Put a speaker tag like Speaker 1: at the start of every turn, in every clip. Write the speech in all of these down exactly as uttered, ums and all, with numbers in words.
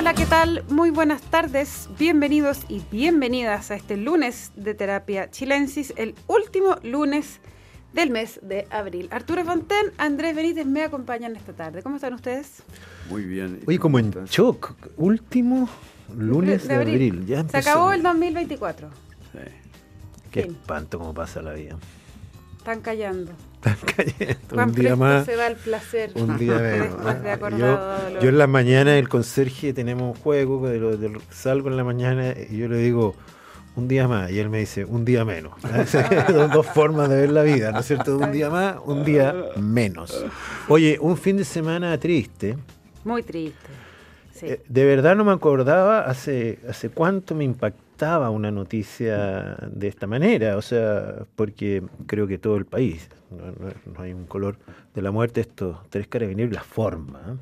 Speaker 1: Hola, ¿qué tal? Muy buenas tardes, bienvenidos y bienvenidas a este lunes de Terapia Chilensis, el último lunes del mes de abril. Arturo Fonten, Andrés Benítez me acompañan esta tarde. ¿Cómo están ustedes?
Speaker 2: Muy bien.
Speaker 3: Oye, como en shock, último lunes de, de abril. abril. Ya
Speaker 1: se acabó el dos mil veinticuatro.
Speaker 2: Sí.
Speaker 3: Qué fin. Espanto cómo pasa la vida.
Speaker 1: Están callando.
Speaker 3: Están cayendo.
Speaker 1: Cuán
Speaker 3: un día más.
Speaker 1: Se va el placer.
Speaker 3: Un día menos.
Speaker 1: De
Speaker 3: yo, yo en la mañana, el conserje, tenemos un juego, de lo, de lo, salgo en la mañana y yo le digo, un día más, y él me dice, un día menos. Son dos formas de ver la vida, ¿no es cierto? Un día más, un día menos. Oye, un fin de semana triste.
Speaker 1: Muy triste. Sí.
Speaker 3: Eh, de verdad no me acordaba hace, hace cuánto me impactaba una noticia de esta manera, o sea, porque creo que todo el país, no, no, no hay un color de la muerte, estos tres carabineros, la forma, ¿eh?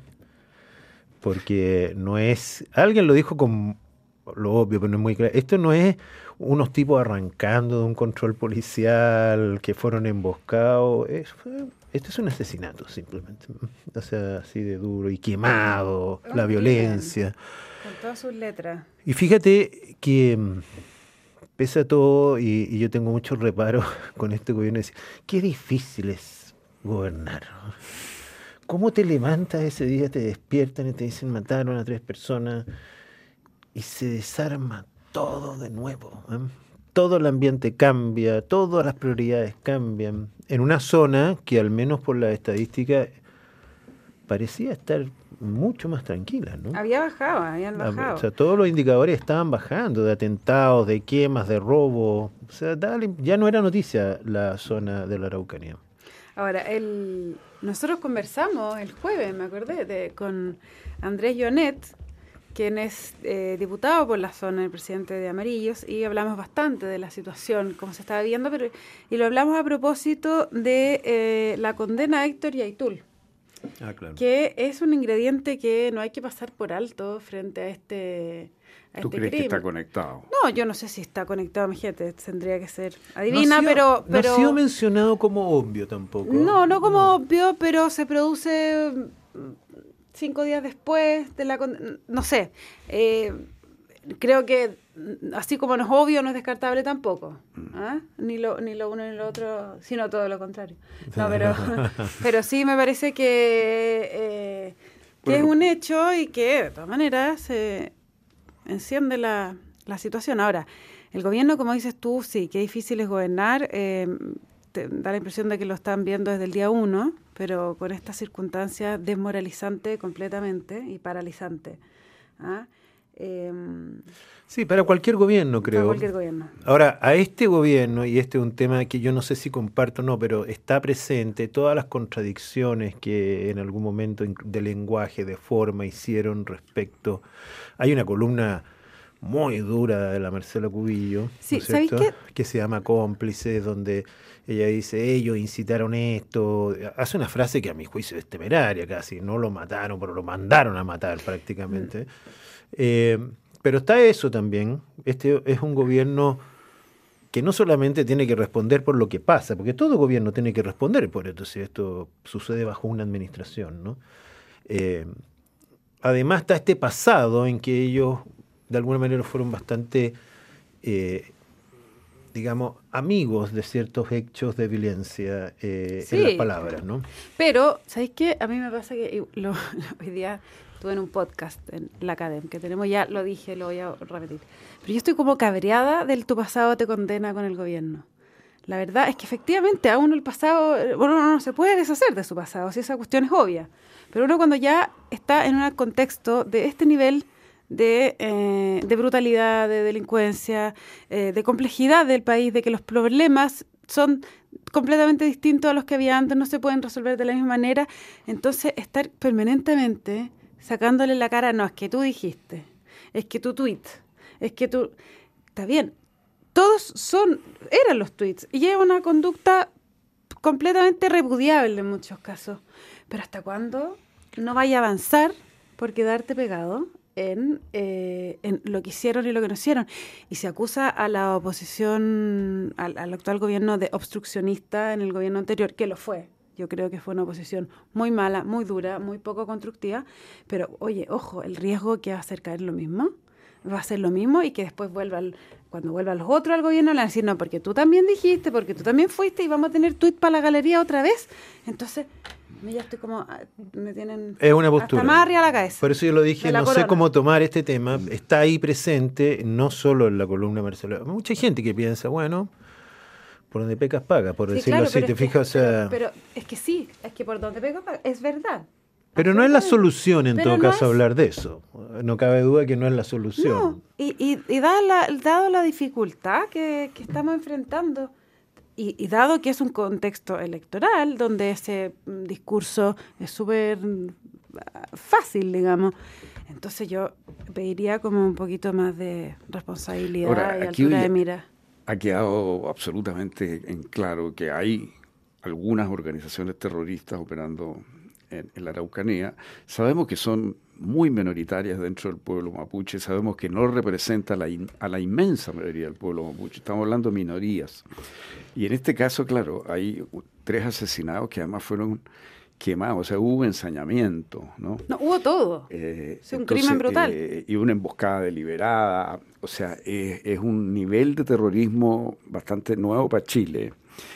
Speaker 3: Porque no es, alguien lo dijo con lo obvio, pero no es muy claro, esto no es unos tipos arrancando de un control policial que fueron emboscados, es, esto es un asesinato simplemente, o sea, así de duro y quemado, oh, la violencia.
Speaker 1: Con todas sus letras.
Speaker 3: Y fíjate que, pese a todo, y, y yo tengo mucho reparo con este gobierno, es, qué difícil es gobernar. ¿Cómo te levantas ese día, te despiertan y te dicen mataron a tres personas y se desarma todo de nuevo, ¿eh? Todo el ambiente cambia, todas las prioridades cambian, en una zona que al menos por la estadística parecía estar mucho más tranquila, ¿no?
Speaker 1: Había bajado, habían bajado.
Speaker 3: O sea, todos los indicadores estaban bajando, de atentados, de quemas, de robo. O sea, dale, ya no era noticia la zona de la Araucanía.
Speaker 1: Ahora, el, nosotros conversamos el jueves, me acordé, de, con Andrés Llonet, quien es eh, diputado por la zona, el presidente de Amarillos, y hablamos bastante de la situación, cómo se estaba viendo, pero y lo hablamos a propósito de eh, la condena a Héctor Yaitul,
Speaker 3: ah, claro.
Speaker 1: que es un ingrediente que no hay que pasar por alto frente a este a
Speaker 2: ¿Tú
Speaker 1: este
Speaker 2: crees
Speaker 1: crimen.
Speaker 2: que está conectado?
Speaker 1: No, yo no sé si está conectado, mi gente, tendría que ser adivina,
Speaker 3: no ha sido,
Speaker 1: pero, pero...
Speaker 3: No ha sido mencionado como obvio tampoco.
Speaker 1: No, no como
Speaker 3: no.
Speaker 1: obvio, pero se produce cinco días después de la... No sé, eh, creo que así como no es obvio, no es descartable tampoco. ¿Ah? Ni lo ni lo uno ni lo otro, sino todo lo contrario. No, pero, pero sí me parece que, eh, que bueno. es un hecho y que de todas maneras se eh, enciende la, la situación. Ahora, el gobierno, como dices tú, sí, qué difícil es gobernar. Eh, te da la impresión de que lo están viendo desde el día uno, pero con estas circunstancias desmoralizante completamente y paralizante. ¿Ah? Eh,
Speaker 3: sí, para cualquier gobierno, creo.
Speaker 1: Para cualquier gobierno.
Speaker 3: Ahora, a este gobierno, y este es un tema que yo no sé si comparto o no, pero está presente todas las contradicciones que en algún momento de lenguaje, de forma, hicieron respecto. Hay una columna muy dura de la Marcela Cubillo,
Speaker 1: sí,
Speaker 3: ¿no es cierto?
Speaker 1: ¿Sabéis qué?
Speaker 3: Que se llama Cómplices, donde ella dice, ellos incitaron esto. Hace una frase que a mi juicio es temeraria casi, no lo mataron, pero lo mandaron a matar prácticamente. Mm. Eh, pero está eso también, este es un gobierno que no solamente tiene que responder por lo que pasa, porque todo gobierno tiene que responder por esto, si esto sucede bajo una administración, ¿no? Eh, además está este pasado en que ellos de alguna manera fueron bastante, eh, digamos, amigos de ciertos hechos de violencia eh,
Speaker 1: sí,
Speaker 3: en las palabras, ¿no?
Speaker 1: Pero, ¿sabéis qué? A mí me pasa que lo, lo, hoy día estuve en un podcast en la Academia, que tenemos ya, lo dije, lo voy a repetir. Pero yo estoy como cabreada del tu pasado te condena con el gobierno. La verdad es que efectivamente a uno el pasado, bueno, uno no se puede deshacer de su pasado, si esa cuestión es obvia. Pero uno cuando ya está en un contexto de este nivel de, eh, de brutalidad, de delincuencia, eh, de complejidad del país, de que los problemas son completamente distintos a los que había antes, no se pueden resolver de la misma manera, entonces estar permanentemente sacándole la cara, no, es que tú dijiste, es que tu tweet, es que tú... Está bien, todos son, eran los tweets, y es una conducta completamente repudiable en muchos casos, pero ¿hasta cuándo no vaya a avanzar por quedarte pegado en, eh, en lo que hicieron y lo que no hicieron? Y se acusa a la oposición, al, al actual gobierno de obstruccionista en el gobierno anterior, que lo fue, Yo creo que fue una oposición muy mala, muy dura, muy poco constructiva, pero oye, ojo, el riesgo que va a hacer caer lo mismo, va a ser lo mismo y que después vuelva, al, cuando vuelvan los otros al gobierno, le van a decir, no, porque tú también dijiste, porque tú también fuiste y vamos a tener tuit para la galería otra vez. Entonces, ya estoy como, me tienen
Speaker 3: es una postura.
Speaker 1: hasta más arriba la cabeza.
Speaker 3: Por eso yo lo dije, no
Speaker 1: corona.
Speaker 3: sé cómo tomar este tema, está ahí presente, no solo en la columna de Marcelo, mucha gente que piensa, bueno... por donde pecas paga, por sí, decirlo claro, así, te fijas,
Speaker 1: que,
Speaker 3: o sea...
Speaker 1: Pero, pero es que sí, es que por donde pecas paga, es verdad.
Speaker 3: Pero no es la solución en
Speaker 1: pero
Speaker 3: todo
Speaker 1: no
Speaker 3: caso
Speaker 1: es...
Speaker 3: hablar de eso, no cabe duda que no es la solución.
Speaker 1: No, y, y, y dado, la, dado la dificultad que, que estamos enfrentando, y, y dado que es un contexto electoral, donde ese discurso es súper fácil, digamos, entonces yo pediría como un poquito más de responsabilidad Ahora, y altura de mira.
Speaker 2: Ha quedado absolutamente en claro que hay algunas organizaciones terroristas operando en, en la Araucanía. Sabemos que son muy minoritarias dentro del pueblo mapuche, sabemos que no representa a la, in, a la inmensa mayoría del pueblo mapuche, estamos hablando de minorías. Y en este caso, claro, hay tres asesinados que además fueron quemados, o sea, hubo ensañamiento, ¿no?
Speaker 1: No, hubo todo.
Speaker 2: Eh,
Speaker 1: es un
Speaker 2: entonces,
Speaker 1: crimen brutal.
Speaker 2: Eh, y una emboscada deliberada, o sea, eh, es un nivel de terrorismo bastante nuevo para Chile.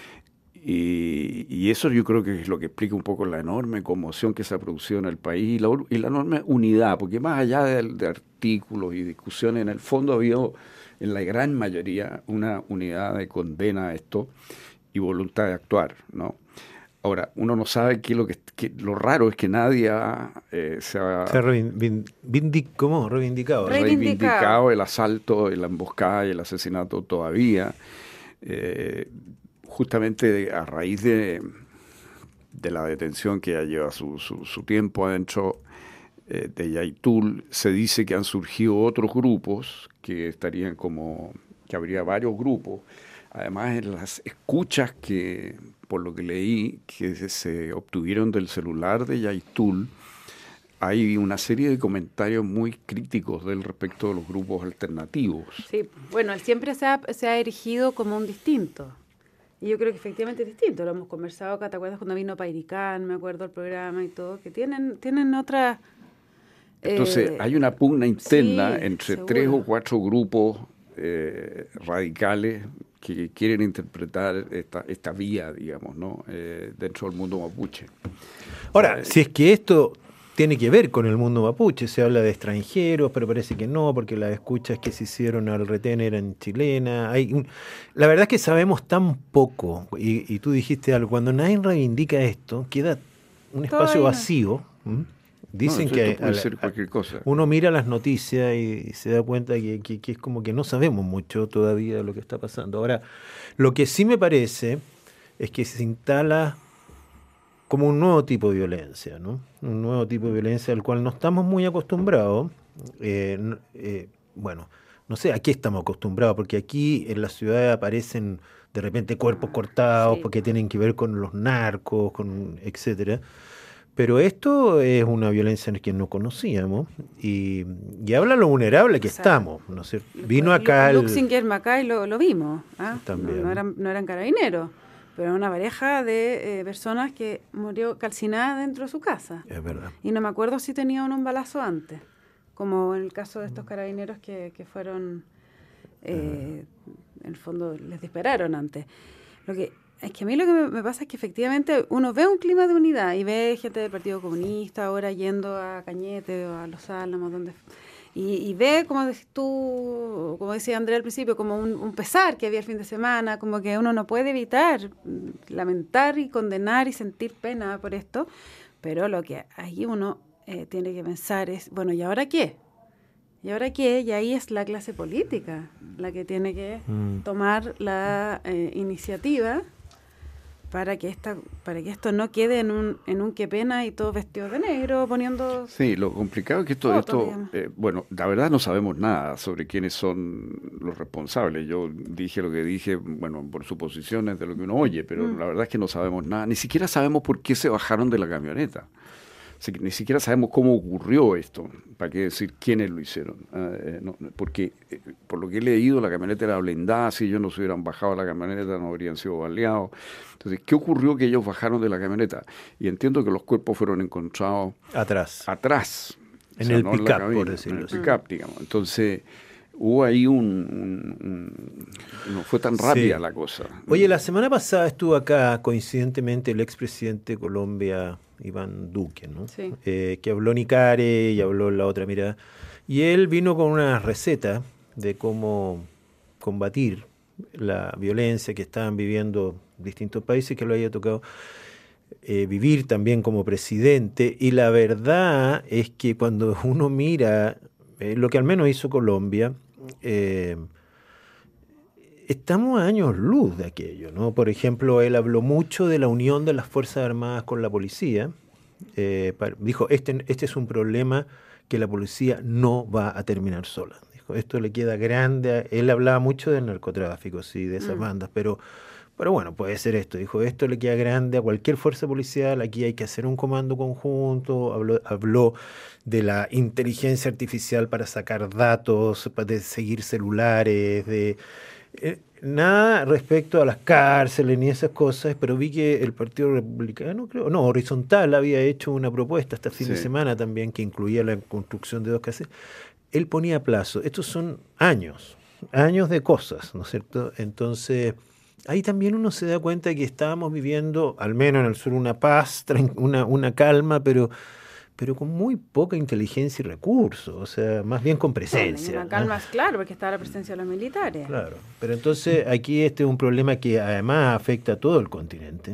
Speaker 2: Y, y eso yo creo que es lo que explica un poco la enorme conmoción que se ha producido en el país y la, y la enorme unidad, porque más allá de, de artículos y discusiones, en el fondo ha habido en la gran mayoría una unidad de condena a esto y voluntad de actuar, ¿no? Ahora, uno no sabe qué es lo que, que lo raro es que nadie ha, eh, se ha
Speaker 3: se ha reivindic, ¿cómo? reivindicado.
Speaker 2: reivindicado el asalto, la emboscada y el asesinato todavía. Eh, justamente a raíz de, de la detención que ya lleva su, su, su tiempo adentro eh, de Yaitul, se dice que han surgido otros grupos que estarían como, que habría varios grupos. Además, en las escuchas que, por lo que leí, que se obtuvieron del celular de Yaitul, hay una serie de comentarios muy críticos del respecto de los grupos alternativos.
Speaker 1: Sí, bueno, él siempre se ha, se ha erigido como un distinto. Y yo creo que efectivamente es distinto. Lo hemos conversado acá, ¿te acuerdas cuando vino Pairicán? Me acuerdo el programa y todo, que tienen, tienen otra...
Speaker 2: Entonces, eh, hay una pugna interna
Speaker 1: sí,
Speaker 2: entre
Speaker 1: seguro. tres
Speaker 2: o cuatro grupos eh, radicales que quieren interpretar esta, esta vía, digamos, ¿no? Eh, dentro del mundo mapuche.
Speaker 3: Ahora,
Speaker 2: eh,
Speaker 3: si es que esto tiene que ver con el mundo mapuche, se habla de extranjeros, pero parece que no, porque las escuchas que se hicieron al retén eran chilenas. Hay un, la verdad es que sabemos tan poco, y, y tú dijiste algo, cuando nadie reivindica esto, queda un espacio vacío. ¿Mm? Dicen
Speaker 2: no,
Speaker 3: que
Speaker 2: puede ser cualquier cosa.
Speaker 3: Uno mira las noticias y, y se da cuenta que, que, que es como que no sabemos mucho todavía de lo que está pasando. Ahora, lo que sí me parece es que se instala como un nuevo tipo de violencia, ¿no? Un nuevo tipo de violencia al cual no estamos muy acostumbrados. Eh, eh, bueno, no sé a qué estamos acostumbrados, porque aquí en la ciudad aparecen de repente cuerpos cortados, sí, porque tienen que ver con los narcos, con etcétera. Pero esto es una violencia que no conocíamos y, y habla lo vulnerable que o sea, estamos. ¿No sé? Vino acá el...
Speaker 1: Luxinger, Macay lo, lo vimos. ¿eh? También. No, no, eran, no eran carabineros, pero una pareja de eh, personas que murió calcinada dentro de su casa.
Speaker 3: Es verdad.
Speaker 1: Y no me acuerdo si tenían un balazo antes, como en el caso de estos carabineros que, que fueron, eh, en el fondo les dispararon antes. Lo que... Es que a mí lo que me, me pasa es que efectivamente uno ve un clima de unidad y ve gente del Partido Comunista ahora yendo a Cañete o a Los Álamos, donde, y, y ve, como decís tú, como decía Andrea al principio, como un, un pesar que había el fin de semana, como que uno no puede evitar lamentar y condenar y sentir pena por esto, pero lo que ahí uno eh, tiene que pensar es, bueno, ¿y ahora qué? ¿Y ahora qué? Y ahí es la clase política la que tiene que mm. tomar la eh, iniciativa para que esta para que esto no quede en un en un qué pena y todos vestidos de negro poniendo...
Speaker 2: Sí, lo complicado es que esto, fotos, esto eh, bueno, la verdad no sabemos nada sobre quiénes son los responsables. Yo dije lo que dije, bueno, por suposiciones de lo que uno oye, pero mm. la verdad es que no sabemos nada. Ni siquiera sabemos por qué se bajaron de la camioneta. O Así que ni siquiera sabemos cómo ocurrió esto, para qué decir quiénes lo hicieron. Eh, no, porque, eh, por lo que he leído, la camioneta era blindada, si ellos no se hubieran bajado de la camioneta no habrían sido baleados. Entonces, ¿qué ocurrió que ellos bajaron de la camioneta? Y entiendo que los cuerpos fueron encontrados
Speaker 3: atrás.
Speaker 2: Atrás.
Speaker 3: En o sea, el no pick-up, cabina, por decirlo así.
Speaker 2: En el pick-up, digamos. Entonces, hubo ahí un, un, un... No fue tan rápida sí. la cosa.
Speaker 3: Oye, la semana pasada estuvo acá, coincidentemente, el expresidente de Colombia, Iván Duque, ¿no?
Speaker 1: Sí.
Speaker 3: Eh, que habló Nicare y habló La Otra Mirada. Y él vino con una receta de cómo combatir la violencia que estaban viviendo distintos países, que lo haya tocado eh, vivir también como presidente. Y la verdad es que cuando uno mira eh, lo que al menos hizo Colombia, eh, estamos a años luz de aquello, ¿no? Por ejemplo, él habló mucho de la unión de las Fuerzas Armadas con la policía. Eh, para, dijo, este, este es un problema que la policía no va a terminar sola. Dijo, esto le queda grande. A, él hablaba mucho del narcotráfico, sí, de esas mm. bandas, pero, pero bueno, puede ser esto. Dijo, esto le queda grande a cualquier fuerza policial. Aquí hay que hacer un comando conjunto. Habló, habló de la inteligencia artificial para sacar datos, para de seguir celulares, de... Eh, nada respecto a las cárceles ni esas cosas, pero vi que el Partido Republicano, creo, no, Horizontal había hecho una propuesta este fin sí. de semana también que incluía la construcción de dos cárceles. Él ponía plazo. Estos son años, años de cosas, ¿no es cierto? Entonces, ahí también uno se da cuenta que estábamos viviendo, al menos en el sur, una paz, una, una calma, pero... pero con muy poca inteligencia y recursos, o sea, más bien con presencia.
Speaker 1: Bueno, una calma, ¿no? Claro, porque estaba la presencia de los militares.
Speaker 3: Claro, pero entonces aquí este es un problema que además afecta a todo el continente.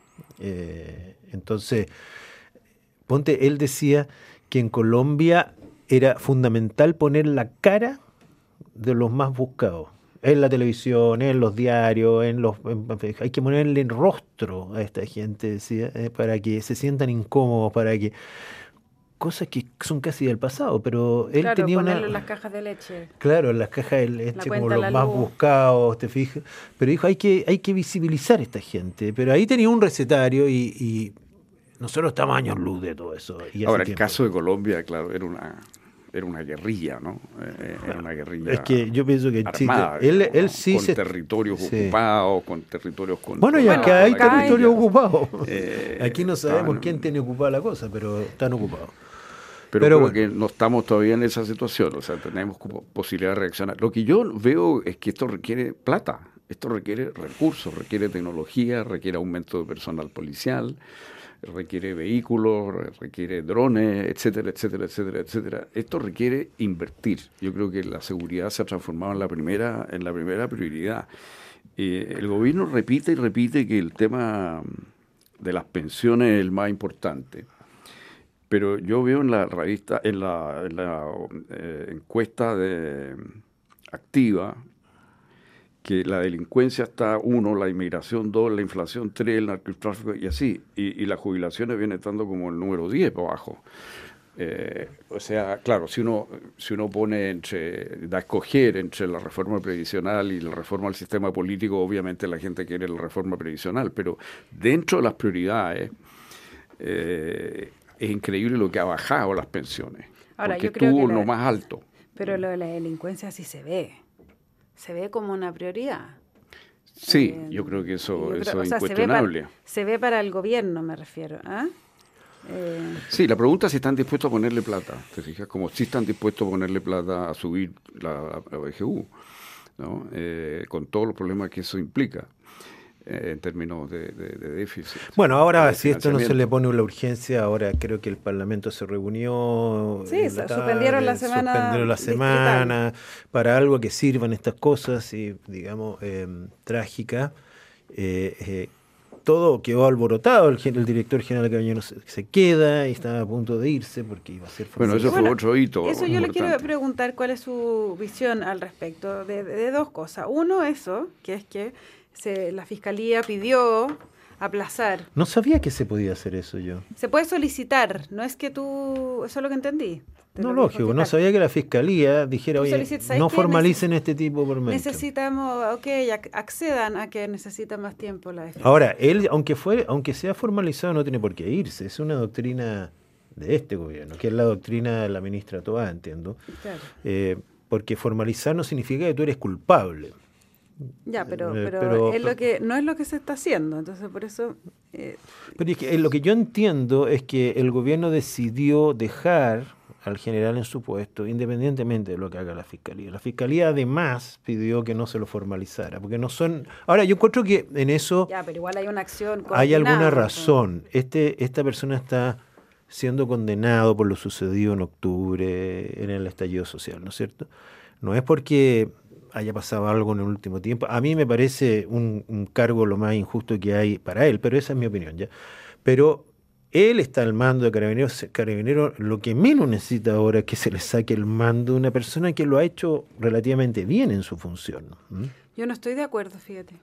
Speaker 3: Eh, entonces, ponte, él decía que en Colombia era fundamental poner la cara de los más buscados. En la televisión, en los diarios, en los en, hay que ponerle el rostro a esta gente, decía, eh, para que se sientan incómodos, para que... cosas que son casi del pasado, pero él
Speaker 1: claro,
Speaker 3: tenía
Speaker 1: ponerlo
Speaker 3: una...
Speaker 1: en las cajas de leche.
Speaker 3: Claro, en las cajas de leche como los más luz. buscados, te fijas. Pero dijo, hay que, hay que visibilizar a esta gente. Pero ahí tenía un recetario y, y nosotros estamos años luz de todo eso. Y
Speaker 2: ahora, el caso de Colombia, claro, era una... Era una guerrilla, ¿no? Era una guerrilla.
Speaker 3: Es que yo pienso que
Speaker 2: armada,
Speaker 3: Chile, él,
Speaker 2: ¿no?
Speaker 3: él sí
Speaker 2: con
Speaker 3: se...
Speaker 2: territorios
Speaker 3: sí.
Speaker 2: ocupados, con territorios con.
Speaker 3: Bueno, y acá hay territorios ocupados.
Speaker 2: Eh,
Speaker 3: Aquí no sabemos
Speaker 2: estaban,
Speaker 3: quién tiene ocupada la cosa, pero están ocupados.
Speaker 2: Pero, pero bueno, que no estamos todavía en esa situación, o sea, tenemos posibilidad de reaccionar. Lo que yo veo es que esto requiere plata, esto requiere recursos, requiere tecnología, requiere aumento de personal policial, requiere vehículos, requiere drones, etcétera, etcétera, etcétera, etcétera. Esto requiere invertir. Yo creo que la seguridad se ha transformado en la primera, en la primera prioridad. Eh, el gobierno repite y repite que el tema de las pensiones es el más importante. Pero yo veo en la revista, en la, en la eh, encuesta de activa, que la delincuencia está uno, la inmigración dos, la inflación tres, el narcotráfico y así. Y, y las jubilaciones vienen estando como el número diez por abajo. Eh, o sea, claro, si uno si uno pone entre, da a escoger entre la reforma previsional y la reforma al sistema político, obviamente la gente quiere la reforma previsional, pero dentro de las prioridades eh, es increíble lo que ha bajado las pensiones.
Speaker 1: Ahora,
Speaker 2: porque
Speaker 1: yo creo
Speaker 2: estuvo
Speaker 1: que la,
Speaker 2: lo más alto.
Speaker 1: Pero lo de la delincuencia sí se ve. Se ve como una prioridad.
Speaker 2: Sí,
Speaker 1: eh,
Speaker 2: yo creo que eso,
Speaker 1: creo,
Speaker 2: eso
Speaker 1: o
Speaker 2: es
Speaker 1: sea,
Speaker 2: incuestionable.
Speaker 1: Se ve, para, se ve para el gobierno, me refiero. ¿eh? Eh,
Speaker 2: sí, la pregunta es si están dispuestos a ponerle plata. ¿Te fijas? Como si están dispuestos a ponerle plata a subir la, la B G U, ¿no? Eh, con todos los problemas que eso implica. Eh, en términos de, de, de déficit.
Speaker 3: Bueno, ahora de si esto no se le pone la urgencia, ahora creo que el Parlamento se reunió.
Speaker 1: Sí, la tarde, suspendieron la semana.
Speaker 3: Suspendieron la semana para algo que sirvan estas cosas, y digamos, eh, trágica. Eh, eh, todo quedó alborotado, el, el director general Cabañero se, se queda y estaba a punto de irse porque iba a ser...
Speaker 2: Bueno, eso fue bueno, otro hito.
Speaker 1: Eso yo importante. Le quiero preguntar cuál es su visión al respecto de, de, de dos cosas. Uno, eso, que es que Se, la Fiscalía pidió aplazar.
Speaker 3: No sabía que se podía hacer eso yo.
Speaker 1: Se puede solicitar, no es que tú... Eso es lo que entendí.
Speaker 3: No, lógico, no sabía que la Fiscalía dijera, oye, no formalicen neces- este tipo por medio.
Speaker 1: Necesitamos, ok, accedan a que necesita más tiempo la defensa.
Speaker 3: Ahora, él, aunque fue, aunque sea formalizado, no tiene por qué irse. Es una doctrina de este gobierno, que es la doctrina de la ministra Toá, entiendo.
Speaker 1: Claro.
Speaker 3: Eh, porque formalizar no significa que tú eres culpable.
Speaker 1: Ya, pero,
Speaker 3: Eh,
Speaker 1: pero,
Speaker 3: pero-
Speaker 1: es lo que no es lo que se está haciendo, entonces por eso eh,
Speaker 3: Pero es que, eh, lo que yo entiendo es que el gobierno decidió dejar al general en su puesto, independientemente de lo que haga la fiscalía. La fiscalía además pidió que no se lo formalizara, porque no son... Ahora, yo encuentro que en eso
Speaker 1: ya, pero igual hay una acción
Speaker 3: hay alguna
Speaker 1: coordinada,
Speaker 3: razón. Este, esta persona está siendo condenado por lo sucedido en octubre en el estallido social, ¿no es cierto? No es porque haya pasado algo en el último tiempo. A mí me parece un, un cargo lo más injusto que hay para él, pero esa es mi opinión, ¿ya? Pero él está al mando de Carabineros. Carabineros lo que menos necesita ahora es que se le saque el mando de una persona que lo ha hecho relativamente bien en su función. ¿Mm?
Speaker 1: Yo no estoy de acuerdo, fíjate.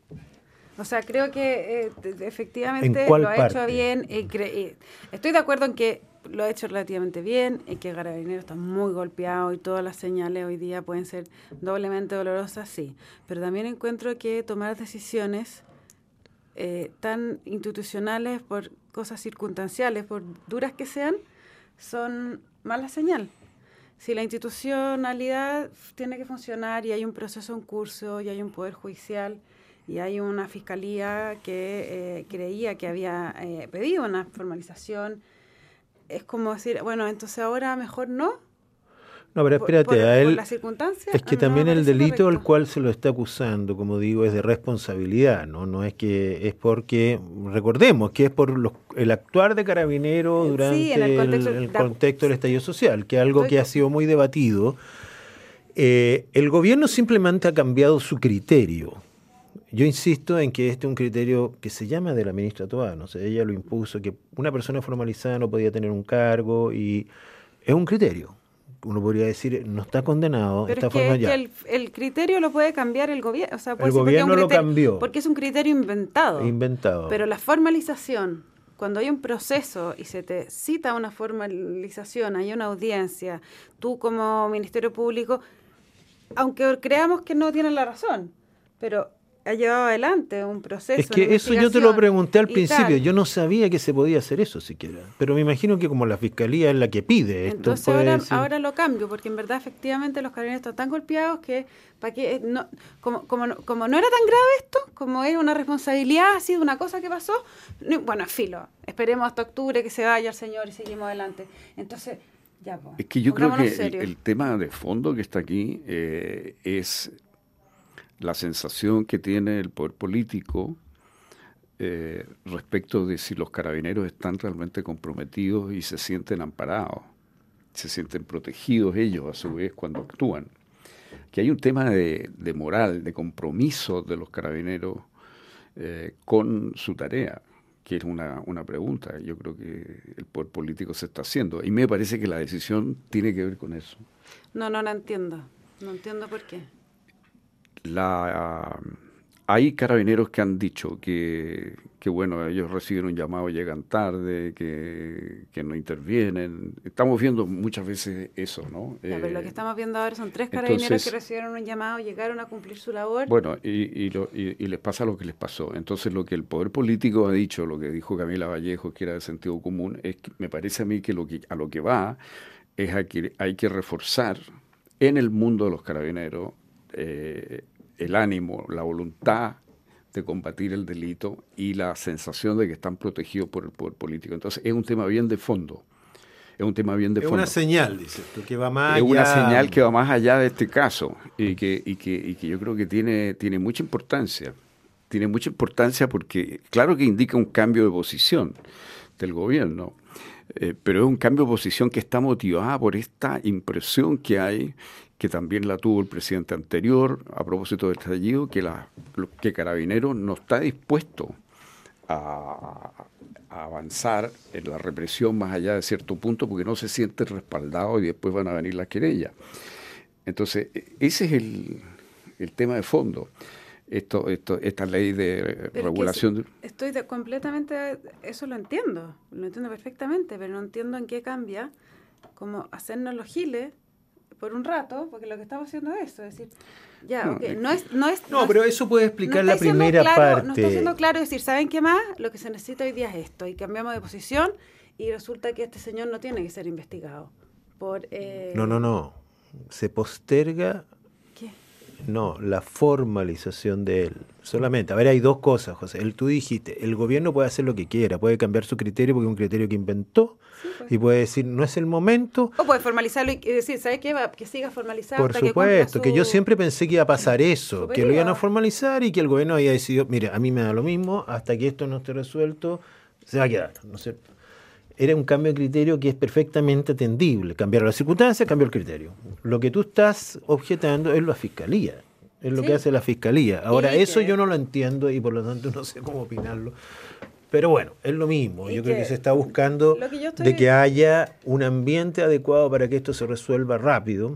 Speaker 1: O sea, creo que eh, de- de- efectivamente
Speaker 3: ¿En cuál
Speaker 1: lo ha
Speaker 3: parte?
Speaker 1: hecho bien. Y cre- y estoy de acuerdo en que lo ha hecho relativamente bien, en que Carabineros está muy golpeado y todas las señales hoy día pueden ser doblemente dolorosas, sí. Pero también encuentro que tomar decisiones eh, tan institucionales por cosas circunstanciales, por duras que sean, son mala señal. Si la institucionalidad tiene que funcionar y hay un proceso en curso y hay un poder judicial y hay una fiscalía que eh, creía que había eh, pedido una formalización, es como decir, bueno, entonces ahora mejor no,
Speaker 3: No, pero
Speaker 1: por,
Speaker 3: espérate,
Speaker 1: por-
Speaker 3: a
Speaker 1: por
Speaker 3: él...
Speaker 1: las circunstancias.
Speaker 3: Es que
Speaker 1: no
Speaker 3: también
Speaker 1: me
Speaker 3: el
Speaker 1: parece
Speaker 3: delito al
Speaker 1: correcto.
Speaker 3: cual se lo está acusando, como digo, es de responsabilidad, ¿no? No es que es porque, recordemos que es por los, el actuar de Carabineros
Speaker 1: Eh,
Speaker 3: durante
Speaker 1: sí, en el contexto-
Speaker 3: el, el
Speaker 1: da-
Speaker 3: contexto del estallido social, que es algo
Speaker 1: Estoy
Speaker 3: que ha
Speaker 1: co-
Speaker 3: sido muy debatido. Eh, el gobierno simplemente ha cambiado su criterio. Yo insisto en que este es un criterio que se llama de la ministra Toá, no sé, ella lo impuso, que una persona formalizada no podía tener un cargo y es un criterio. Uno podría decir, no está condenado,
Speaker 1: Pero
Speaker 3: está
Speaker 1: es que, es
Speaker 3: formalizado.
Speaker 1: que el, el criterio lo puede cambiar el gobierno. O sea, puede
Speaker 3: El
Speaker 1: ser porque es un
Speaker 3: gobierno lo
Speaker 1: criterio-
Speaker 3: cambió.
Speaker 1: Porque es un criterio inventado.
Speaker 3: Inventado.
Speaker 1: Pero la formalización, cuando hay un proceso y se te cita una formalización, hay una audiencia, tú como Ministerio Público, aunque creamos que no tienen la razón, pero ha llevado adelante un proceso.
Speaker 3: Es que
Speaker 1: una
Speaker 3: eso yo te lo
Speaker 1: investigación
Speaker 3: pregunté al
Speaker 1: y
Speaker 3: principio,
Speaker 1: tal.
Speaker 3: yo no sabía que se podía hacer eso siquiera, pero me imagino que como la fiscalía es la que pide esto,
Speaker 1: Entonces
Speaker 3: puede
Speaker 1: ahora,
Speaker 3: decir-
Speaker 1: ahora lo cambio, porque en verdad efectivamente los carabineros están tan golpeados que para que no, como, como, no, como no era tan grave esto, como es una responsabilidad, ha sido una cosa que pasó, no- bueno, filo, esperemos hasta octubre que se vaya el señor y seguimos adelante. Entonces, ya pues,
Speaker 2: Es que yo creo que
Speaker 1: pongámonos
Speaker 2: el,
Speaker 1: serios.
Speaker 2: el tema de fondo que está aquí eh, es la sensación que tiene el poder político eh, respecto de si los carabineros están realmente comprometidos y se sienten amparados, se sienten protegidos ellos a su vez cuando actúan. Que hay un tema de, de moral, de compromiso de los carabineros eh, con su tarea, que es una, una pregunta. Yo creo que el poder político se está haciendo. Y me parece que la decisión tiene que ver con eso.
Speaker 1: No, no la entiendo, no entiendo por qué.
Speaker 2: La, hay carabineros que han dicho que, que, bueno, ellos reciben un llamado, llegan tarde, que, que no intervienen. Estamos viendo muchas veces eso, ¿no?
Speaker 1: Ya, pero lo
Speaker 2: Eh,
Speaker 1: que estamos viendo ahora son tres carabineros
Speaker 2: entonces-
Speaker 1: que recibieron un llamado, llegaron a cumplir su labor.
Speaker 2: Bueno, y, y, lo- y- y les pasa lo que les pasó. Entonces, lo que el poder político ha dicho, lo que dijo Camila Vallejo, que era de sentido común, es que me parece a mí que, lo que a lo que va es a que hay que reforzar en el mundo de los carabineros eh, el ánimo, la voluntad de combatir el delito y la sensación de que están protegidos por el poder político. Entonces, es un tema bien de fondo. Es un tema bien de
Speaker 3: es
Speaker 2: fondo.
Speaker 3: una señal, dices tú, que va más
Speaker 2: Es una
Speaker 3: allá.
Speaker 2: señal que va más allá de este caso y que, y que, y que yo creo que tiene, tiene mucha importancia. Tiene mucha importancia porque, claro que indica un cambio de posición del gobierno, eh, pero es un cambio de posición que está motivada por esta impresión que hay, que también la tuvo el presidente anterior, a propósito del estallido, que, la, que Carabineros no está dispuesto a, a avanzar en la represión más allá de cierto punto porque no se siente respaldado y después van a venir las querellas. Entonces, ese es el, el tema de fondo. Esto, esto, esta ley de
Speaker 1: Pero
Speaker 2: regulación.
Speaker 1: es que estoy de- completamente, eso lo entiendo, lo entiendo perfectamente, pero no entiendo en qué cambia, como hacernos los giles, por un rato, porque lo que estamos haciendo es eso, es decir, ya,
Speaker 2: No,
Speaker 1: ok,
Speaker 2: eh,
Speaker 1: no es... No, es,
Speaker 3: No,
Speaker 1: es-
Speaker 3: pero eso puede explicar
Speaker 1: no
Speaker 3: la
Speaker 1: está siendo
Speaker 3: primera
Speaker 1: claro-
Speaker 3: parte.
Speaker 1: No está siendo claro decir, ¿saben qué más? Lo que se necesita hoy día es esto, y cambiamos de posición, y resulta que este señor no tiene que ser investigado. Por, eh,
Speaker 3: No, no, no. Se posterga,
Speaker 1: ¿Qué?
Speaker 3: no, la formalización de él. Solamente. A ver, hay dos cosas, José. El, tú dijiste, el gobierno puede hacer lo que quiera, puede cambiar su criterio porque es un criterio que inventó,
Speaker 1: Sí, pues.
Speaker 3: y puede decir, no es el momento.
Speaker 1: O puede formalizarlo y y decir, ¿sabes qué? Va, que siga formalizado
Speaker 3: Por
Speaker 1: hasta que cumpla
Speaker 3: supuesto, que yo
Speaker 1: su-
Speaker 3: siempre pensé que iba a pasar eso,
Speaker 1: su
Speaker 3: que lo iban a
Speaker 1: periodo.
Speaker 3: formalizar y que el gobierno había decidido, mire, a mí me da lo mismo, hasta que esto no esté resuelto, se va a quedar, ¿no es cierto? Era un cambio de criterio que es perfectamente atendible. Cambiaron las circunstancias, cambió el criterio. Lo que tú estás objetando es la fiscalía, es lo
Speaker 1: Sí.
Speaker 3: que hace la fiscalía. Ahora,
Speaker 1: Y
Speaker 3: eso
Speaker 1: que-
Speaker 3: yo no lo entiendo y por lo tanto no sé cómo opinarlo. Pero bueno, es lo mismo.
Speaker 1: Y
Speaker 3: Yo creo
Speaker 1: que
Speaker 3: que se está buscando
Speaker 1: lo que yo estoy-
Speaker 3: de que haya un ambiente adecuado para que esto se resuelva rápido.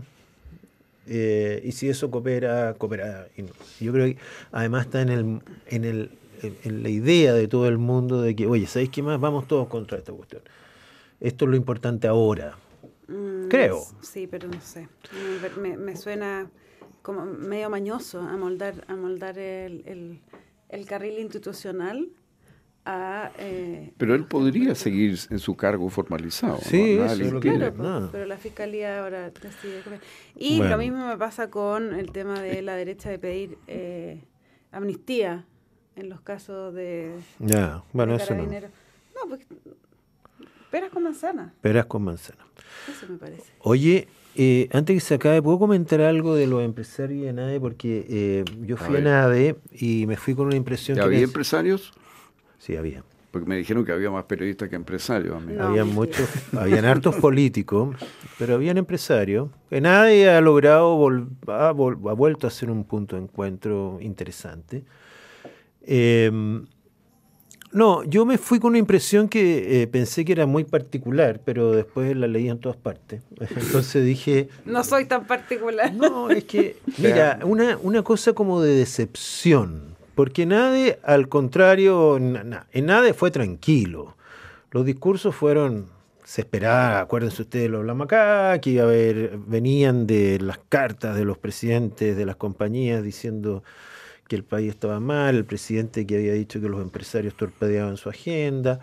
Speaker 3: Eh, y si eso coopera, coopera. Y no. Yo creo que además está en, el, en, el, en, en la idea de todo el mundo de que, oye, ¿sabéis qué más? Vamos todos contra esta cuestión. Esto es lo importante ahora.
Speaker 1: Mm,
Speaker 3: Creo.
Speaker 1: Sí, pero no sé. Me, me- me suena como medio mañoso amoldar, amoldar el, el, el carril institucional a... eh,
Speaker 2: Pero él podría seguir en su cargo formalizado.
Speaker 3: Sí,
Speaker 2: ¿no? Nada
Speaker 3: eso
Speaker 2: le
Speaker 3: es lo que-
Speaker 2: impide.
Speaker 1: Claro, pues,
Speaker 3: nada.
Speaker 1: pero la fiscalía ahora decide comer. Y
Speaker 3: Bueno.
Speaker 1: lo mismo me pasa con el tema de la derecha de pedir eh, amnistía en los casos de,
Speaker 3: Ya, bueno,
Speaker 1: de
Speaker 3: eso no.
Speaker 1: carabineros. No, pues peras con manzana,
Speaker 3: Peras con manzana.
Speaker 1: eso me parece.
Speaker 3: Oye, eh, antes que se acabe, ¿puedo comentar algo de los empresarios de NADE? Porque eh, yo
Speaker 2: A
Speaker 3: fui a,
Speaker 2: ver.
Speaker 3: NADE y me fui con una impresión
Speaker 2: ¿Ya
Speaker 3: que...
Speaker 2: había
Speaker 3: pens-
Speaker 2: empresarios?
Speaker 3: Sí, había.
Speaker 2: Porque me dijeron que había más periodistas que empresarios. A mí.
Speaker 1: No,
Speaker 3: había
Speaker 1: mentira.
Speaker 3: muchos, habían hartos políticos, pero habían empresarios. Que NADE ha logrado, vol- ha, vol- ha vuelto a ser un punto de encuentro interesante. Eh, no, yo me fui con una impresión que eh, pensé que era muy particular, pero después la leí en todas partes. Entonces dije,
Speaker 1: No soy tan particular.
Speaker 3: no, es que, mira, una, una cosa como de decepción, porque NADE, al contrario, na- na- en NADE fue tranquilo. Los discursos fueron, se esperaba, acuérdense ustedes, lo hablamos acá, que iba a haber, venían de las cartas de los presidentes de las compañías diciendo que el país estaba mal, el presidente que había dicho que los empresarios torpedeaban su agenda,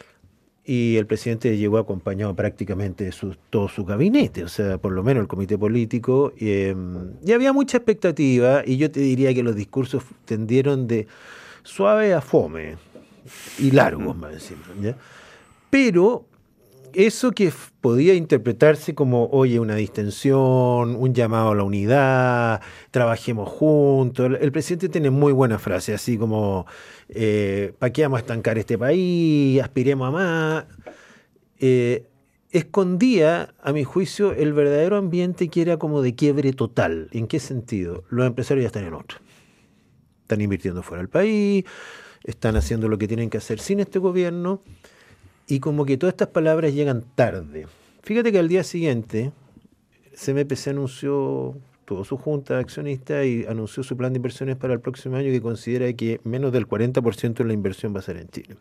Speaker 3: y el presidente llegó acompañado prácticamente de su, todo su gabinete, o sea, por lo menos el comité político, eh, y había mucha expectativa, y yo te diría que los discursos tendieron de suave a fome, y largos más encima, ¿ya? Pero eso que f- podía interpretarse como, oye, una distensión, un llamado a la unidad, trabajemos juntos. El, el presidente tiene muy buena frase, así como, eh, ¿para qué vamos a estancar este país? Aspiremos a más. Eh, escondía, a mi juicio, el verdadero ambiente que era como de quiebre total. ¿En qué sentido? Los empresarios ya están en otra. Están invirtiendo fuera del país, están haciendo lo que tienen que hacer sin este gobierno. Y como que todas estas palabras llegan tarde. Fíjate que al día siguiente, C M P C anunció, tuvo su junta de accionistas y anunció su plan de inversiones para el próximo año, que considera que menos del cuarenta por ciento de la inversión va a ser en Chile.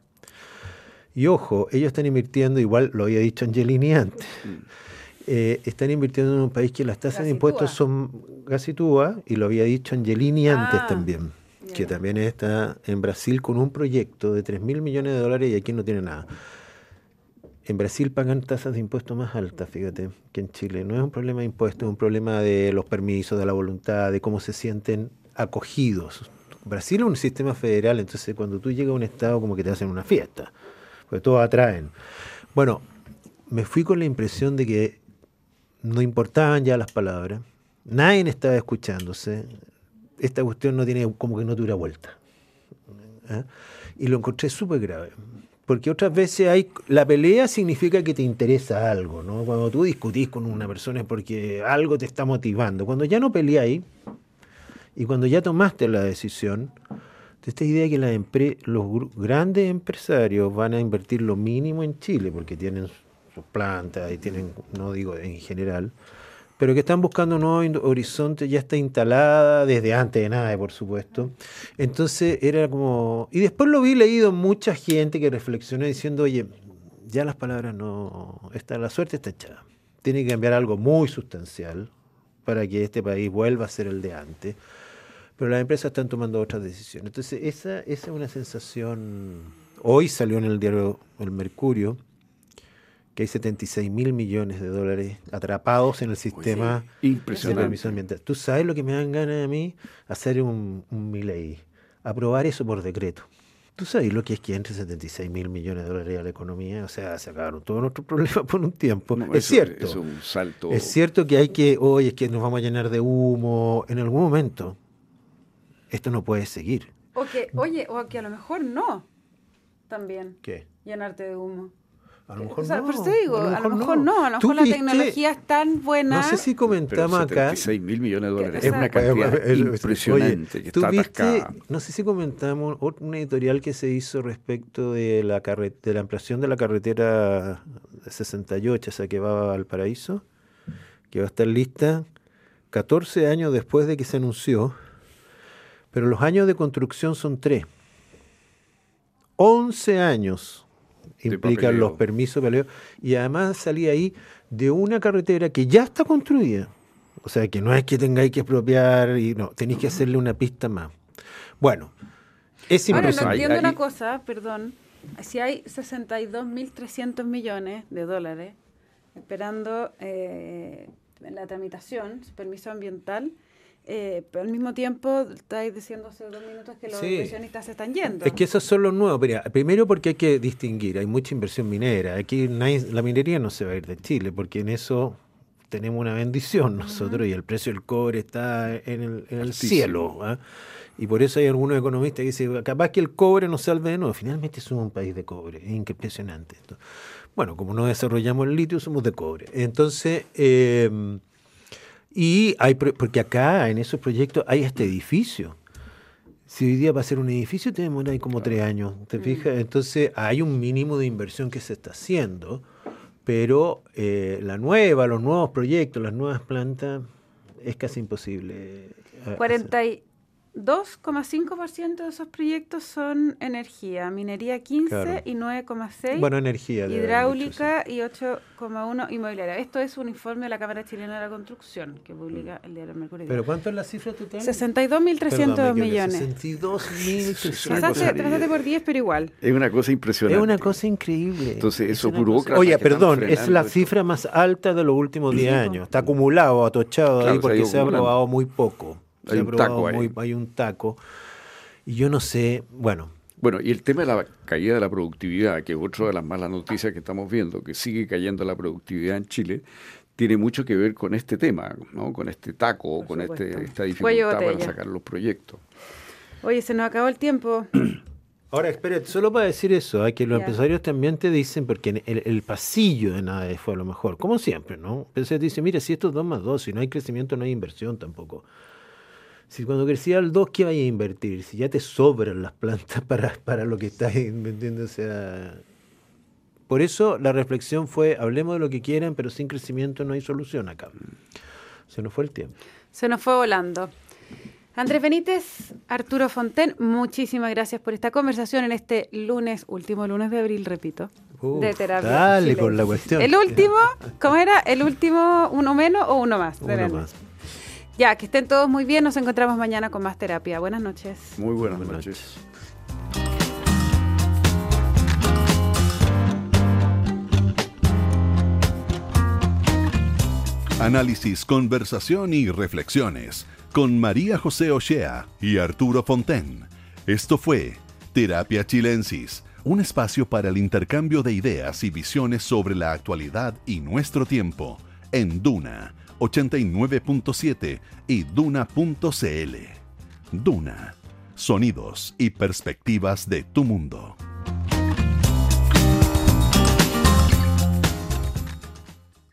Speaker 3: Y ojo, ellos están invirtiendo, igual lo había dicho Angelini antes, eh, están invirtiendo en un país que las tasas de
Speaker 1: Gacitúa.
Speaker 3: impuestos son Gacitúa, y lo había dicho Angelini antes
Speaker 1: Ah,
Speaker 3: también,
Speaker 1: ya.
Speaker 3: que también está en Brasil con un proyecto de tres mil millones de dólares y aquí no tiene nada. En Brasil pagan tasas de impuestos más altas, fíjate, que en Chile. No es un problema de impuestos, es un problema de los permisos, de la voluntad, de cómo se sienten acogidos. Brasil es un sistema federal, entonces cuando tú llegas a un estado como que te hacen una fiesta, porque todos atraen. Bueno, me fui con la impresión de que no importaban ya las palabras, nadie estaba escuchándose, esta cuestión no tiene, como que no tuviera vuelta. ¿Ah? Y lo encontré súper grave. Porque otras veces hay, la pelea significa que te interesa algo, ¿no? Cuando tú discutís con una persona es porque algo te está motivando. Cuando ya no peleáis y cuando ya tomaste la decisión, de esta idea de que las empre- los gru- grandes empresarios van a invertir lo mínimo en Chile, porque tienen sus plantas y tienen, no digo en general, pero que están buscando un nuevo in- horizonte, ya está instalada desde antes de nada, por supuesto. Entonces era como... Y después lo vi leído mucha gente que reflexionó diciendo, oye, ya las palabras no... Está, la suerte está echada. tiene que cambiar algo muy sustancial para que este país vuelva a ser el de antes. Pero las empresas están tomando otras decisiones. Entonces, esa, esa es una sensación. Hoy salió en el diario El Mercurio que hay setenta y seis mil millones de dólares atrapados en el sistema
Speaker 2: Oye,
Speaker 3: de permiso ambiental. ¿Tú sabes lo que me dan ganas a mí? Hacer un, un Milei, aprobar eso por decreto. ¿Tú sabes lo que es que entre setenta y seis mil millones de dólares a la economía? O sea, se acabaron todos nuestros problemas por un tiempo.
Speaker 2: No,
Speaker 3: es
Speaker 2: eso,
Speaker 3: cierto.
Speaker 2: Eso es un salto.
Speaker 3: Es cierto que hay que, oye, es que nos vamos a llenar de humo. En algún momento, esto no puede seguir.
Speaker 1: O que, oye, o que a lo mejor no, también.
Speaker 3: ¿Qué?
Speaker 1: Llenarte de humo.
Speaker 3: A lo mejor
Speaker 1: o sea,
Speaker 3: no.
Speaker 1: Por eso te digo, a lo mejor
Speaker 3: no.
Speaker 1: no. A lo mejor la
Speaker 3: viste?
Speaker 1: tecnología es tan buena.
Speaker 3: No sé si comentamos acá.
Speaker 2: setenta y seis mil millones de dólares.
Speaker 1: Que,
Speaker 2: Es una
Speaker 1: exacto.
Speaker 2: cantidad
Speaker 3: Oye,
Speaker 2: impresionante que
Speaker 3: ¿tú
Speaker 2: está
Speaker 3: viste?
Speaker 2: atascada.
Speaker 3: No sé si comentamos un editorial que se hizo respecto de la, carre- de la ampliación de la carretera sesenta y ocho, esa que va a Valparaíso, que va a estar lista catorce años después de que se anunció, pero los años de construcción son tres. once años implican los permisos, papeleo, y además salía ahí de una carretera que ya está construida. O sea, que no es que tengáis que expropiar, y no, tenéis que hacerle una pista más. Bueno, es
Speaker 1: Ahora, no
Speaker 3: impresionante.
Speaker 1: entiendo
Speaker 2: Ahí-
Speaker 1: una
Speaker 2: ahí-
Speaker 1: cosa, perdón. Si hay sesenta y dos mil trescientos millones de dólares esperando eh, la tramitación, su permiso ambiental, eh, pero al mismo tiempo estáis diciendo hace dos minutos que los
Speaker 3: Sí.
Speaker 1: inversionistas se están yendo.
Speaker 3: Es que esos son los nuevos. Mira, primero porque hay que distinguir, hay mucha inversión minera. Aquí nadie- la minería no se va a ir de Chile, porque en eso tenemos una bendición nosotros, y el precio del cobre está en el, en el
Speaker 2: Altísimo.
Speaker 3: cielo. ¿Ah? Y por eso hay algunos economistas que dicen, capaz que el cobre nos salve de nuevo. Finalmente somos un país de cobre, es impresionante esto. Bueno, como no desarrollamos el litio, somos de cobre. Entonces, eh, y hay pro- porque acá en esos proyectos hay este edificio. Si hoy día va a ser un edificio, te demora ahí como tres años, ¿te fijas? Entonces hay un mínimo de inversión que se está haciendo, pero eh, la nueva, los nuevos proyectos, las nuevas plantas, es casi imposible. eh,
Speaker 1: cuarenta y dos coma cinco por ciento de esos proyectos son energía, minería quince
Speaker 3: Claro.
Speaker 1: y nueve coma seis,
Speaker 3: Bueno, energía. debe haber
Speaker 1: hidráulica y ocho coma uno inmobiliaria. Esto es un informe de la Cámara Chilena de la Construcción que publica el diario El Mercurio.
Speaker 3: mucho. ¿Pero cuánto es la cifra total?
Speaker 1: sesenta y dos mil trescientos
Speaker 3: Perdón, me equivoqué,
Speaker 1: millones.
Speaker 3: sesenta y dos mil trescientos.
Speaker 1: Trataste, trataste por diez, pero igual.
Speaker 2: Es una cosa impresionante.
Speaker 3: Es una cosa increíble.
Speaker 2: Entonces,
Speaker 3: Es
Speaker 2: esos
Speaker 3: una cosa-
Speaker 2: burócratas
Speaker 3: Oye,
Speaker 2: que están
Speaker 3: perdón, es
Speaker 2: frenando
Speaker 3: la
Speaker 2: esto.
Speaker 3: cifra más alta de los últimos diez años. Está acumulado, atochado
Speaker 2: Claro,
Speaker 3: ahí
Speaker 2: se ha
Speaker 3: porque
Speaker 2: ido
Speaker 3: se ha
Speaker 2: acumulando.
Speaker 3: aprobado muy poco. Se
Speaker 2: Hay
Speaker 3: ha
Speaker 2: un
Speaker 3: aprobado
Speaker 2: taco ahí.
Speaker 3: muy- hay un taco. Y yo no sé, bueno,
Speaker 2: Bueno, y el tema de la caída de la productividad, que es otra de las malas noticias que estamos viendo, que sigue cayendo la productividad en Chile, tiene mucho que ver con este tema, ¿no? Con este taco,
Speaker 1: Por
Speaker 2: con
Speaker 1: supuesto.
Speaker 2: este, esta
Speaker 1: Cuello
Speaker 2: dificultad para
Speaker 1: botella.
Speaker 2: sacar los proyectos.
Speaker 1: Oye, se nos acabó el tiempo.
Speaker 3: ahora espérate, solo para decir eso, hay que los
Speaker 1: Ya.
Speaker 3: empresarios también te dicen, porque en el, el pasillo de nada fue a lo mejor, como siempre, ¿no? Entonces te dicen, mira, si esto es dos más dos, si no hay crecimiento no hay inversión tampoco. Si cuando crecía el dos, ¿qué vaya a invertir? Si ya te sobran las plantas para, para lo que estás invirtiendo, o sea... Por eso la reflexión fue, hablemos de lo que quieran, pero sin crecimiento no hay solución acá. Se nos fue el tiempo.
Speaker 1: Se nos fue volando. Andrés Benítez, Arturo Fonten, muchísimas gracias por esta conversación en este lunes, último lunes de abril, repito,
Speaker 3: Uf,
Speaker 1: de terapia.
Speaker 3: dale
Speaker 1: Chile.
Speaker 3: con la cuestión.
Speaker 1: El último, ¿cómo era? ¿El último uno menos o uno más?
Speaker 3: Uno
Speaker 1: Depende.
Speaker 3: más.
Speaker 1: Ya, que estén todos muy bien, nos encontramos mañana con más terapia. Buenas noches.
Speaker 2: Muy buenas,
Speaker 3: Buenas
Speaker 2: noches.
Speaker 4: Análisis, conversación y reflexiones con María José Ochea y Arturo Fonten. Esto fue Terapia Chilensis, un espacio para el intercambio de ideas y visiones sobre la actualidad y nuestro tiempo en Duna ochenta y nueve punto siete y duna punto c l. Duna, sonidos y perspectivas de tu mundo.